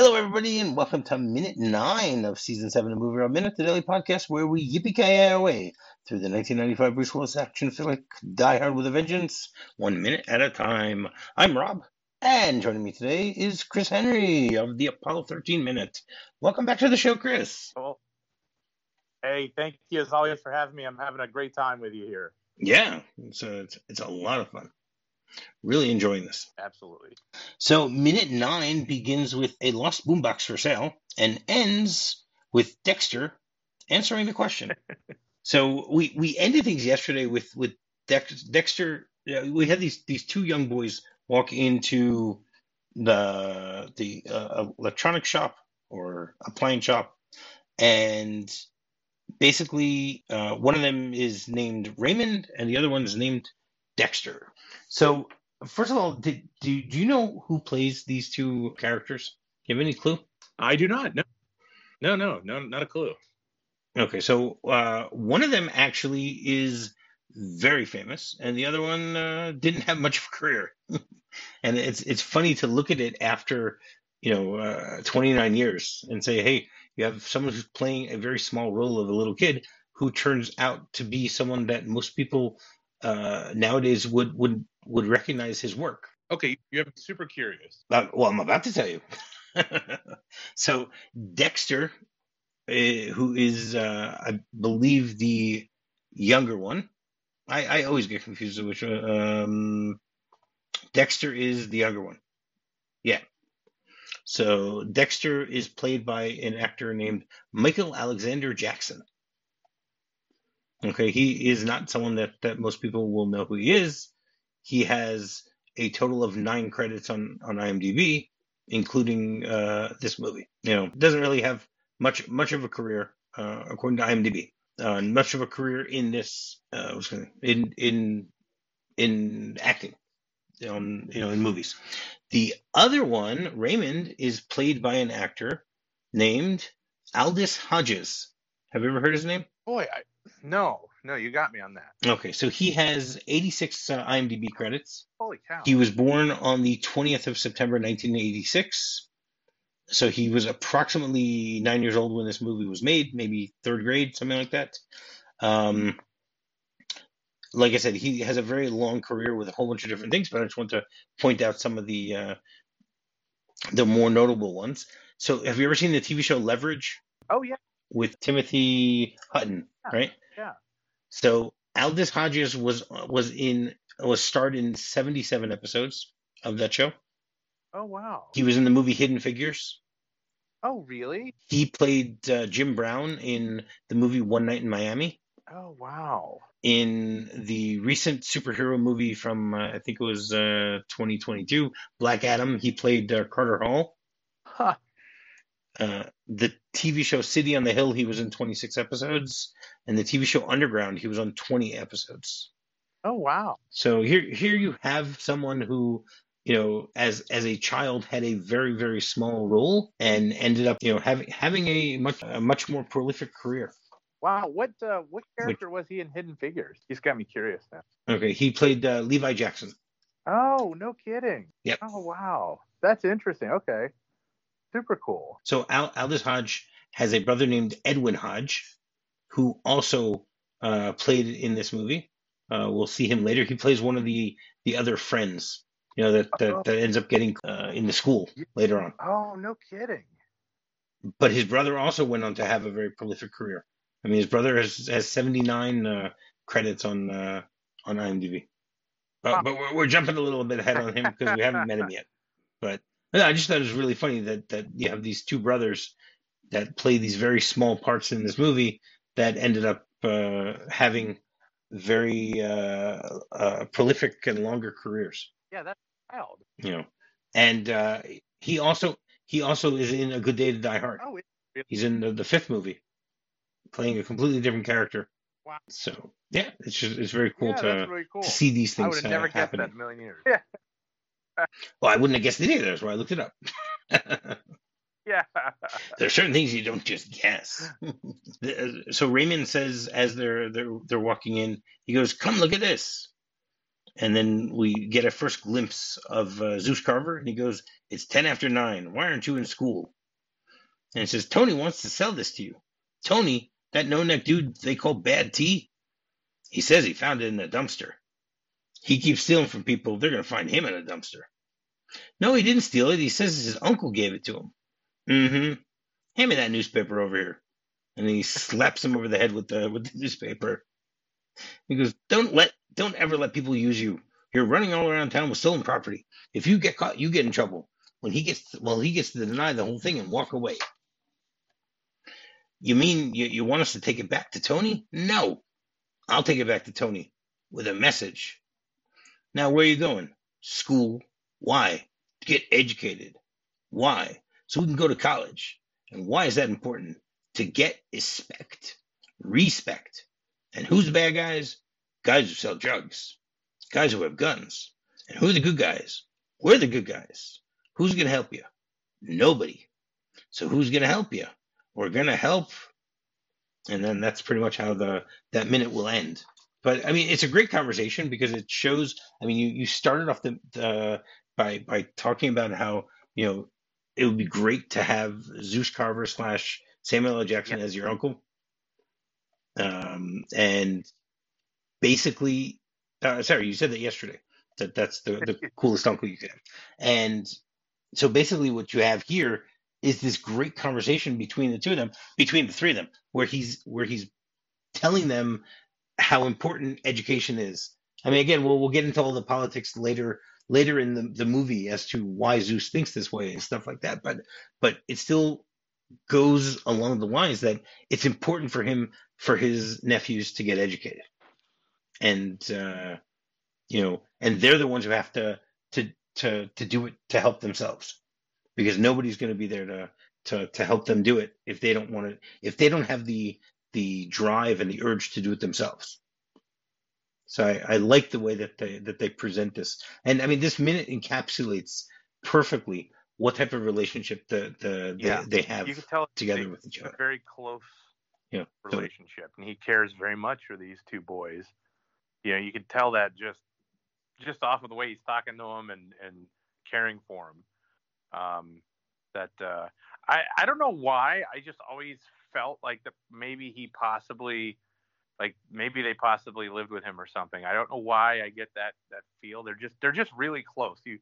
Hello, everybody, and welcome to Minute 9 of Season 7 of Movie Rob Minute, the daily podcast where we yippee-ki-yay our way through the 1995 Bruce Willis action flick Die Hard with a Vengeance, 1 minute at a time. I'm Rob, and joining me today is Chris Henry of the Apollo 13 Minute. Welcome back to the show, Chris. Well, hey, thank you as always for having me. I'm having a great time with you here. Yeah, it's a lot of fun. Really enjoying this. Absolutely. So, Minute 9 begins with a lost boombox for sale and ends with Dexter answering the question. So, we ended things yesterday with Dexter. We had these two young boys walk into the electronic shop or appliance shop, and basically one of them is named Raymond and the other one is named Dexter. So, first of all, do you know who plays these two characters? Do you have any clue? I do not. No, not a clue. Okay, so one of them actually is very famous, and the other one didn't have much of a career. And it's funny to look at it after 29 years and say, hey, you have someone who's playing a very small role of a little kid who turns out to be someone that most people nowadays would recognize his work. Okay, you have me super curious. Well, I'm about to tell you. So Dexter, who is, I believe, the younger one. I always get confused with which one. Dexter is the younger one. Yeah. So Dexter is played by an actor named Michael Alexander Jackson. Okay, he is not someone that most people will know who he is. He has a total of 9 credits on IMDb, including this movie. Doesn't really have much of a career according to IMDb. Much of a career in this in acting, in movies. The other one, Raymond, is played by an actor named Aldis Hodges. Have you ever heard his name? Boy, no, you got me on that. Okay, so he has 86 IMDb credits. Holy cow. He was born on the 20th of September, 1986. So he was approximately 9 years old when this movie was made, maybe third grade, something like that. Like I said, he has a very long career with a whole bunch of different things, but I just want to point out some of the more notable ones. So have you ever seen the TV show Leverage? Oh, yeah. With Timothy Hutton, right? Yeah. So Aldis Hodges was starred in 77 episodes of that show. Oh, wow. He was in the movie Hidden Figures. Oh, really? He played Jim Brown in the movie One Night in Miami. Oh, wow. In the recent superhero movie from, I think it was 2022, Black Adam, he played Carter Hall. Huh. The TV show City on the Hill, he was in 26 episodes. And the TV show Underground, he was on 20 episodes. Oh, wow. So here you have someone who, as a child had a very, very small role and ended up, having a much more prolific career. Wow, what character was he in Hidden Figures? He's got me curious now. Okay, he played Levi Jackson. Oh, no kidding. Yep. Oh, wow. That's interesting. Okay. Super cool. So Aldis Hodge has a brother named Edwin Hodge, who also played in this movie. We'll see him later. He plays one of the other friends, that ends up getting in the school later on. Oh, no kidding. But his brother also went on to have a very prolific career. I mean, his brother has 79 credits on IMDb. But we're jumping a little bit ahead on him because we haven't met him yet. But I just thought it was really funny that you have these two brothers that play these very small parts in this movie that ended up having very prolific and longer careers. Yeah, that's wild. And he also is in A Good Day to Die Hard. Oh, really? He's in the 5th movie, playing a completely different character. Wow. So yeah, it's very cool really cool to see these things. I would have never guessed that in a million years. Yeah. Well, I wouldn't have guessed it either. That's why I looked it up. Yeah. There are certain things you don't just guess. So Raymond says as they're walking in, he goes, "Come look at this." And then we get a first glimpse of Zeus Carver, and he goes, "It's 10 after 9. Why aren't you in school?" And it says, Tony wants to sell this to you. Tony, that no-neck dude they call Bad T, he says he found it in a dumpster. He keeps stealing from people. They're going to find him in a dumpster. No, he didn't steal it. He says his uncle gave it to him. Mm-hmm. Hand me that newspaper over here. And he slaps him over the head with the newspaper. He goes, don't ever let people use you. You're running all around town with stolen property. If you get caught, you get in trouble. He gets to deny the whole thing and walk away. You mean you want us to take it back to Tony? No. I'll take it back to Tony with a message. Now, where are you going? School. Why? To get educated. Why? So we can go to college. And why is that important? To get respect. And who's the bad guys? Guys who sell drugs. Guys who have guns. And who are the good guys? We're the good guys. Who's going to help you? Nobody. So who's going to help you? We're going to help. And then that's pretty much how that minute will end. But I mean, it's a great conversation because it shows. I mean, you started off by talking about how it would be great to have Zeus Carver / Samuel L. Jackson as your uncle, and basically, sorry, you said that yesterday. That's the coolest uncle you could have, and so basically, what you have here is this great conversation between the three of them, where he's telling them how important education is. I mean, again, we'll get into all the politics later in the movie as to why Zeus thinks this way and stuff like that. But it still goes along the lines that it's important for his nephews to get educated, and and they're the ones who have to do it to help themselves, because nobody's going to be there to help them do it if they don't want to, if they don't have the drive and the urge to do it themselves. So I like the way that they present this, and I mean this minute encapsulates perfectly what type of relationship they have, you can tell together with each other. A very close relationship, and he cares very much for these two boys. You can tell that just off of the way he's talking to them and caring for them. I don't know why. I just always felt like that maybe they possibly lived with him or something. I don't know why I get that feel. They're just really close. You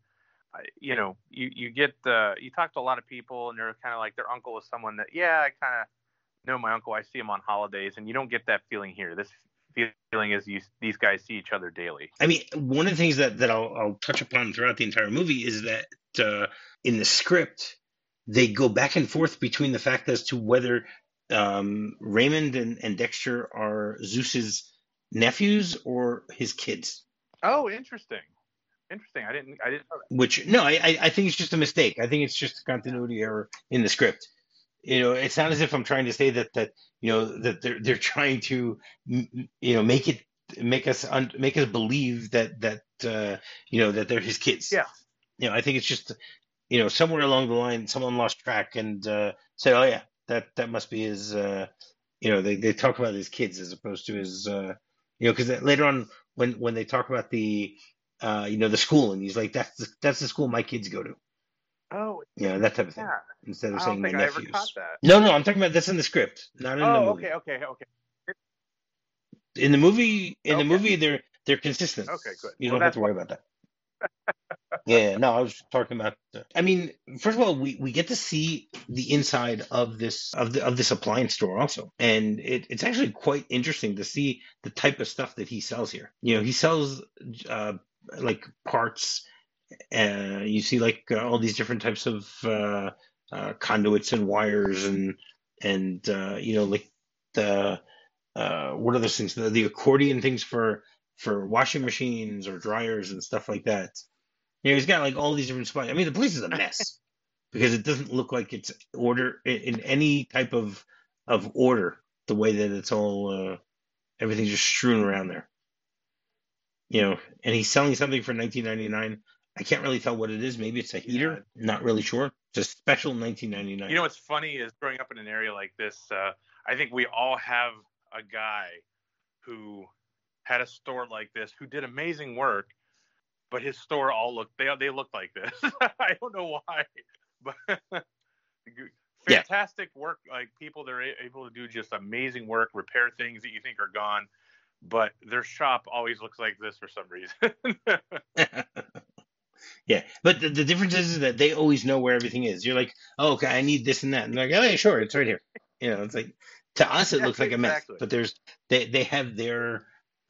talk to a lot of people and they're kind of like their uncle is someone that, I kind of know my uncle. I see him on holidays, and you don't get that feeling here. This feeling is these guys see each other daily. I mean, one of the things that I'll touch upon throughout the entire movie is that in the script, they go back and forth between the fact as to whether Raymond and Dexter are Zeus's nephews or his kids. Oh, interesting. I didn't know that. Which, no, I think it's just a mistake. I think it's just a continuity error in the script. It's not as if I'm trying to say that that they're trying to make us believe that that they're his kids. Yeah. I think it's just somewhere along the line someone lost track and said, oh yeah, that must be his. They talk about his kids as opposed to his. Because later on when they talk about the the school, and he's like, that's the school my kids go to. Oh, that type of thing. Yeah. Instead of saying my nephews. I ever caught that. No, I'm talking about that's in the script, not in the movie. Okay. In the movie, they're consistent. Okay, good. You don't have to worry about that. No, I was talking about. I mean, first of all, we get to see the inside of this appliance store also, and it's actually quite interesting to see the type of stuff that he sells here. He sells like parts. You see like all these different types of conduits and wires and like the what are those things? The accordion things for washing machines or dryers and stuff like that. He's got like all these different spots. I mean, the place is a mess because it doesn't look like it's order in any type of order. The way that it's all everything's just strewn around there. And he's selling something for $19.99. I can't really tell what it is. Maybe it's a heater. Not really sure. It's a special $19.99. What's funny is growing up in an area like this, I think we all have a guy who had a store like this who did amazing work, but his store all looked like this. I don't know why, but fantastic work. Like people that are able to do just amazing work, repair things that you think are gone, but their shop always looks like this for some reason. Yeah, but the difference is that they always know where everything is. You're like, oh, okay, I need this and that, and they're like, oh yeah, sure, it's right here. It's like, to us it looks like a mess, Exactly. but they have their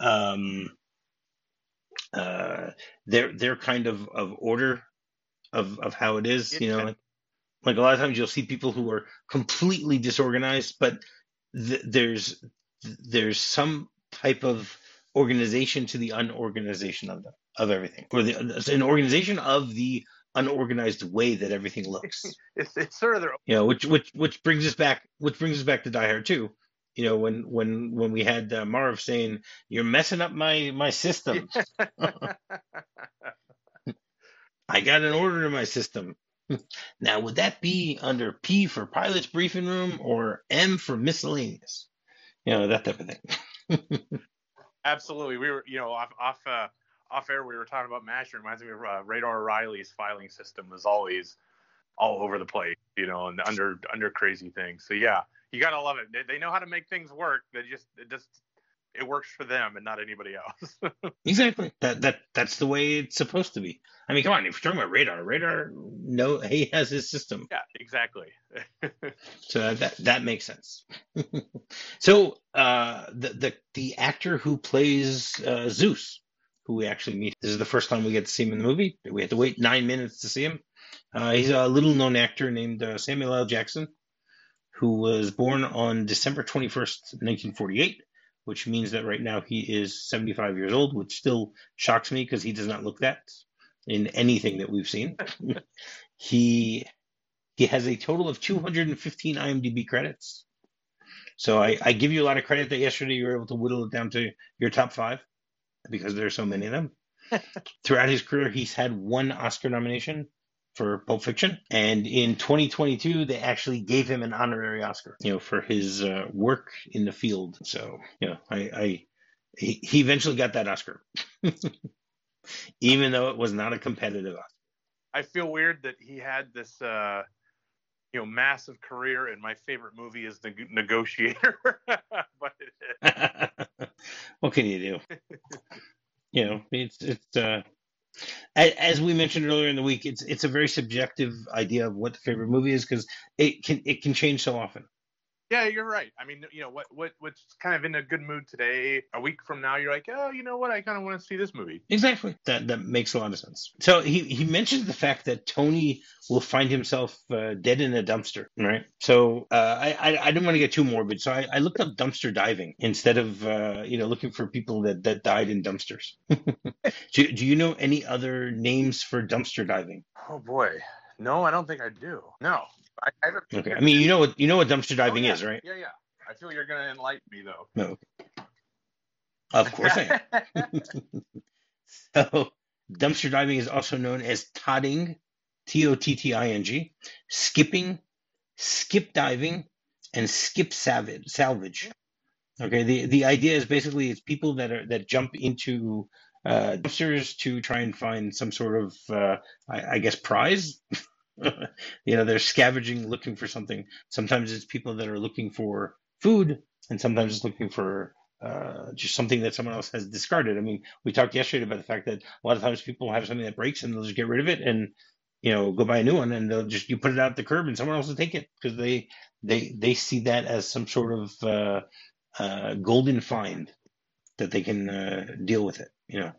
their kind of order of how it is. Like a lot of times you'll see people who are completely disorganized, but there's some type of organization to the unorganization of everything, or an organization of the unorganized way that everything looks. It's sort of their which brings us back to Die Hard 2. When we had Marv saying, "You're messing up my system." I got an order in my system. Now, would that be under P for pilot's briefing room or M for miscellaneous? That type of thing. Absolutely. We were, off air, we were talking about MASH. It reminds me of Radar O'Reilly's filing system was always all over the place, and under crazy things. So yeah, you gotta love it. They know how to make things work. It works for them and not anybody else. Exactly. That's the way it's supposed to be. I mean, come on, if you're talking about Radar, no, he has his system. Yeah, exactly. So that makes sense. So the actor who plays Zeus, who we actually meet, this is the first time we get to see him in the movie. We had to wait 9 minutes to see him. He's a little known actor named Samuel L. Jackson, who was born on December 21st, 1948. Which means that right now he is 75 years old, which still shocks me because he does not look that in anything that we've seen. He has a total of 215 IMDb credits. So I give you a lot of credit that yesterday you were able to whittle it down to your top 5 because there are so many of them. Throughout his career, he's had 1 Oscar nomination for Pulp Fiction, and in 2022 they actually gave him an honorary Oscar, for his work in the field. So, he eventually got that Oscar, even though it was not a competitive Oscar. I feel weird that he had this, massive career, and my favorite movie is The Negotiator. But what can you do? It's as we mentioned earlier in the week, it's a very subjective idea of what the favorite movie is because it can change so often. Yeah, you're right. I mean, what's kind of in a good mood today, a week from now, you're like, oh, you know what? I kind of want to see this movie. Exactly. That makes a lot of sense. So he mentions the fact that Tony will find himself dead in a dumpster, right? So I didn't want to get too morbid, so I looked up dumpster diving instead of looking for people that died in dumpsters. Do you know any other names for dumpster diving? Oh boy, no, I don't think I do. No. Okay. I mean, you know what dumpster diving is, right? Yeah. I feel you're going to enlighten me, though. No. Of course I am. So, dumpster diving is also known as todding, Totting, skipping, skip diving, and skip salvage. Okay. The idea is basically it's people that jump into dumpsters to try and find some sort of, I guess, prize. They're scavenging, looking for something. Sometimes it's people that are looking for food, and sometimes it's looking for just something that someone else has discarded. I mean, we talked yesterday about the fact that a lot of times people have something that breaks and they'll just get rid of it and go buy a new one, and you put it out the curb and someone else will take it because they see that as some sort of golden find that they can deal with it.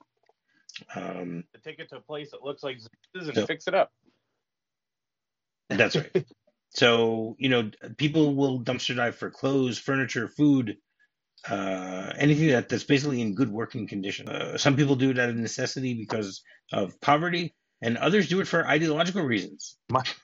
Take it to a place that looks like this and fix it up. That's right. So, people will dumpster dive for clothes, furniture, food, anything that's basically in good working condition. Some people do it out of necessity because of poverty, and others do it for ideological reasons.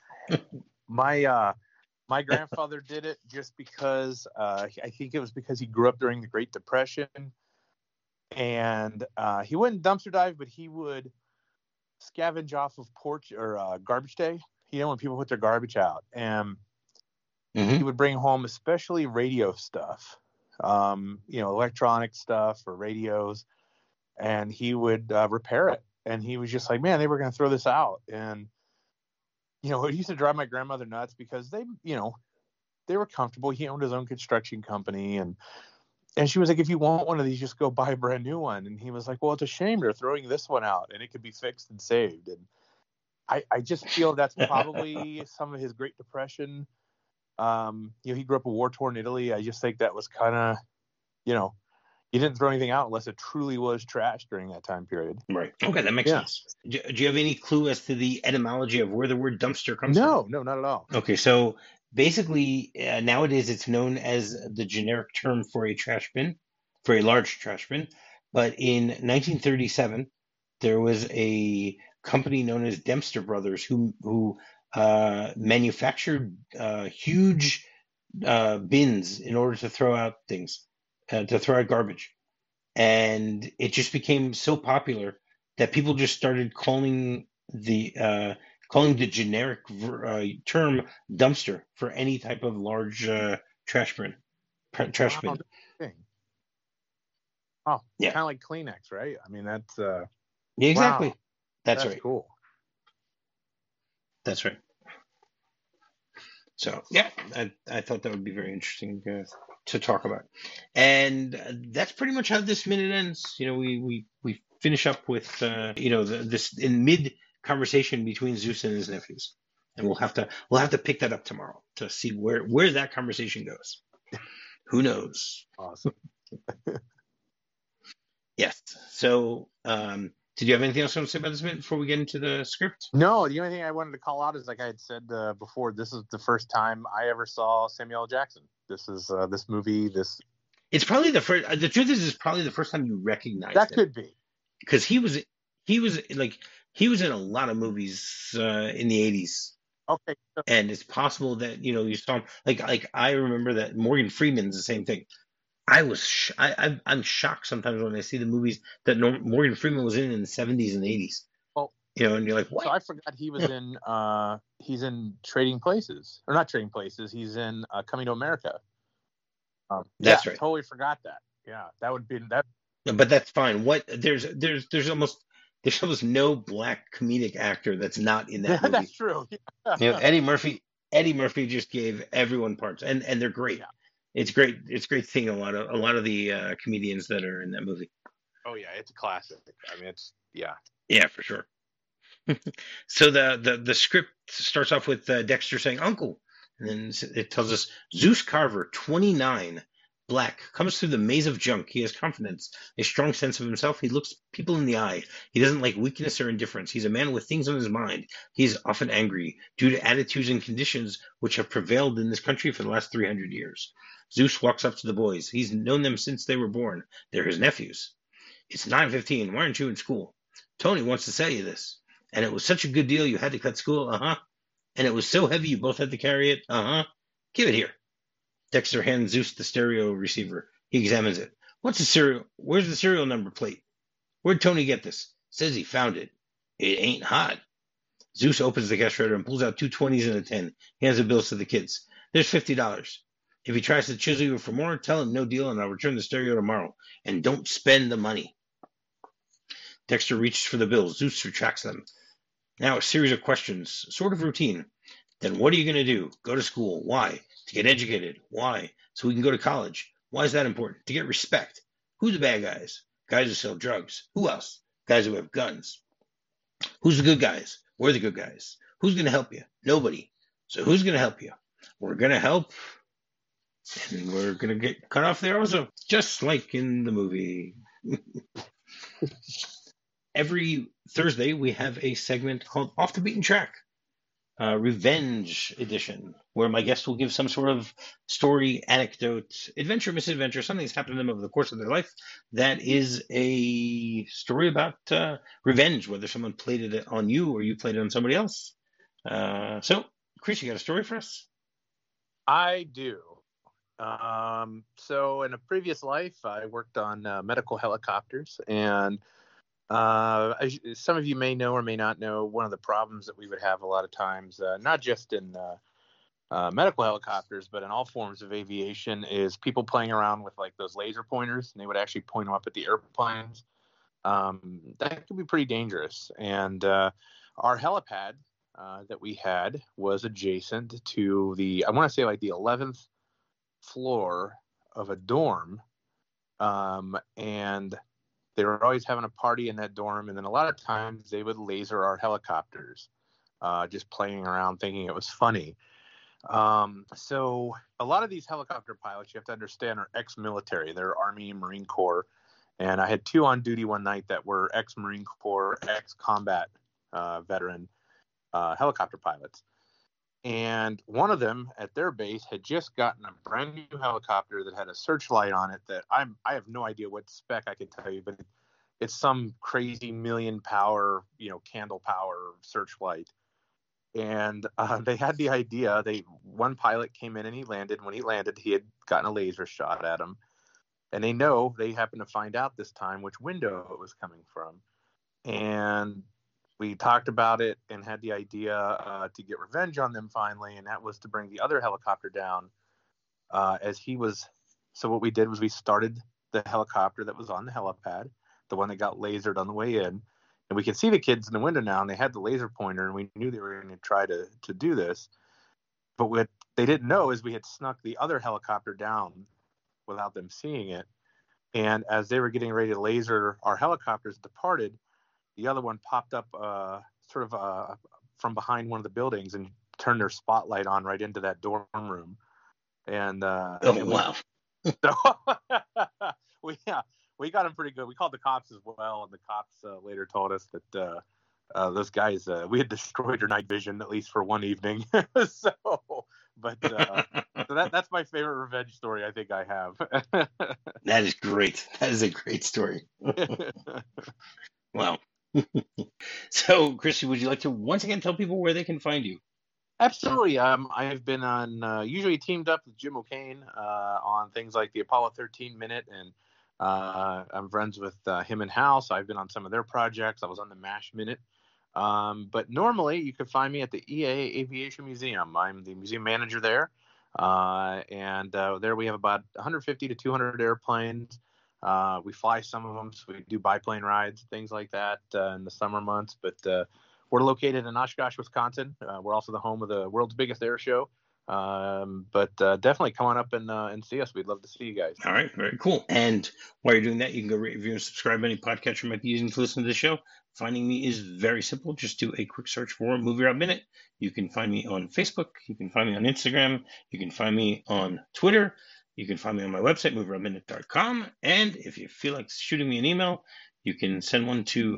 My grandfather did it just because I think it was because he grew up during the Great Depression, and he wouldn't dumpster dive, but he would scavenge off of porch or garbage day. When people put their garbage out, and he would bring home especially radio stuff, electronic stuff or radios, and he would repair it. And he was just like, man, they were going to throw this out. And it used to drive my grandmother nuts because they were comfortable. He owned his own construction company, and she was like, if you want one of these, just go buy a brand new one. And he was like, well, it's a shame they're throwing this one out and it could be fixed and saved. And I just feel that's probably some of his Great Depression. He grew up in war-torn Italy. I just think that was kind of, you didn't throw anything out unless it truly was trash during that time period. Right. Okay, that makes sense. Do you have any clue as to the etymology of where the word dumpster comes from? No, not at all. Okay, so basically, nowadays it's known as the generic term for a trash bin, for a large trash bin. But in 1937, there was a company known as Dempster Brothers who manufactured huge bins in order to throw out things, to throw out garbage. And it just became so popular that people just started calling the generic term dumpster for any type of large trash bin. Oh, yeah, kind of like Kleenex, right? I mean, that's yeah, exactly. Wow. That's right. Cool. That's right. So yeah, I thought that would be very interesting to talk about, and that's pretty much how this minute ends. We finish up with this in mid conversation between Zeus and his nephews, and we'll have to pick that up tomorrow to see where that conversation goes. Who knows? Awesome. Yes. So, did you have anything else you want to say about this minute before we get into the script? No, the only thing I wanted to call out is, like I had said before, this is the first time I ever saw Samuel L. Jackson. This is this movie. It's probably the first. The truth is, it's probably the first time you recognize that. Could be because he was in a lot of movies in the 80s. Okay. And it's possible that you saw him. Like I remember that Morgan Freeman's the same thing. I'm shocked sometimes when I see the movies that Morgan Freeman was in the 70s and 80s. Well, and you're like, what? So I forgot he was in. He's in Trading Places, or not Trading Places. He's in Coming to America. That's right. Totally forgot that. Yeah, that would be that. But that's fine. There's almost no black comedic actor that's not in that movie. That's true. Eddie Murphy just gave everyone parts, and they're great. Yeah. It's great. It's great seeing a lot of the comedians that are in that movie. Oh yeah, it's a classic. I mean, yeah, for sure. So the script starts off with Dexter saying "Uncle," and then it tells us Zeus Carver, 29, black, comes through the maze of junk. He has confidence, a strong sense of himself. He looks people in the eye. He doesn't like weakness or indifference. He's a man with things on his mind. He's often angry due to attitudes and conditions which have prevailed in this country for the last 300 years. Zeus walks up to the boys. He's known them since they were born. They're his nephews. It's 9:15. Why aren't you in school? Tony wants to tell you this. And it was such a good deal you had to cut school. Uh-huh. And it was so heavy you both had to carry it. Uh-huh. Give it here. Dexter hands Zeus the stereo receiver. He examines it. What's the serial? Where's the serial number plate? Where'd Tony get this? Says he found it. It ain't hot. Zeus opens the cash register and pulls out 2 20s and a 10. He hands the bills to the kids. There's $50. If he tries to chisel you for more, tell him no deal and I'll return the stereo tomorrow. And don't spend the money. Dexter reaches for the bills. Zeus retracts them. Now a series of questions, sort of routine. Then what are you going to do? Go to school. Why? To get educated. Why? So we can go to college. Why is that important? To get respect. Who's the bad guys? Guys who sell drugs. Who else? Guys who have guns. Who's the good guys? We're the good guys. Who's going to help you? Nobody. So who's going to help you? We're going to help. And we're going to get cut off there also. Just like in the movie. Every Thursday, we have a segment called Off the Beaten Track, Revenge Edition, where my guest will give some sort of story, anecdote, adventure, misadventure, something that's happened to them over the course of their life that is a story about revenge, whether someone played it on you or you played it on somebody else. So, Chris, you got a story for us? I do. So in a previous life, I worked on medical helicopters, and as some of you may know or may not know, one of the problems that we would have a lot of times, not just in medical helicopters, but in all forms of aviation, is people playing around with like those laser pointers, and they would actually point them up at the airplanes. That could be pretty dangerous. And our helipad that we had was adjacent to the, I want to say like the 11th floor of a dorm. And they were always having a party in that dorm. And then a lot of times they would laser our helicopters, just playing around thinking it was funny. So a lot of these helicopter pilots, you have to understand, are ex-military. They're Army and Marine Corps. And I had 2 on duty one night that were ex-Marine Corps, ex-combat veteran helicopter pilots. And one of them at their base had just gotten a brand new helicopter that had a searchlight on it that I have no idea what spec I can tell you, but it's some crazy million power, candle power searchlight. And they had the idea. One pilot came in and he landed. When he landed, he had gotten a laser shot at him. And they happened to find out this time which window it was coming from. And we talked about it and had the idea to get revenge on them finally. And that was to bring the other helicopter down So what we did was we started the helicopter that was on the helipad, the one that got lasered on the way in. And we could see the kids in the window now, and they had the laser pointer, and we knew they were going to try to do this. But what they didn't know is we had snuck the other helicopter down without them seeing it. And as they were getting ready to laser our helicopters departed, the other one popped up from behind one of the buildings and turned their spotlight on right into that dorm room. And wow. We got them pretty good. We called the cops as well, and the cops later told us that those guys, we had destroyed their night vision, at least for one evening. So that's my favorite revenge story I think I have. That is great. That is a great story. Wow. So, Christy, would you like to once again tell people where they can find you? Absolutely. I've been on, usually teamed up with Jim O'Kane on things like the Apollo 13 Minute, and I'm friends with him and Hal, so I've been on some of their projects. I was on the MASH Minute. But normally you can find me at the EA Aviation Museum. I'm the museum manager there. And there we have about 150 to 200 airplanes. We fly some of them, so we do biplane rides, things like that in the summer months. But we're located in Oshkosh, Wisconsin. We're also the home of the world's biggest air show. But definitely come on up and see us. We'd love to see you guys. All right, very cool. And while you're doing that, you can go rate, review, and subscribe to any podcast you might be using to listen to the show. Finding me is very simple. Just do a quick search for Movie Rob Minute. You can find me on Facebook. You can find me on Instagram. You can find me on Twitter. You can find me on my website, movierobminute.com. And if you feel like shooting me an email, you can send one to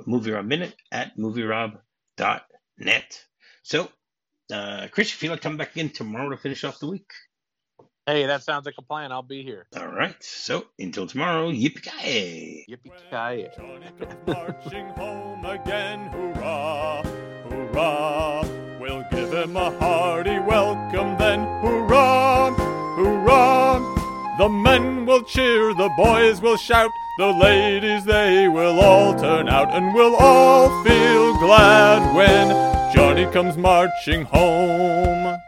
movierobminute@movierob.net. So, Chris, you feel like coming back again tomorrow to finish off the week? Hey, that sounds like a plan. I'll be here. All right. So, until tomorrow, yippee-ki-yay. Yippee-ki-yay. Johnny comes marching home again, hurrah, hurrah. We'll give him a hearty welcome then, hurrah, hurrah. The men will cheer, the boys will shout, the ladies, they will all turn out, and we'll all feel glad when Johnny comes marching home.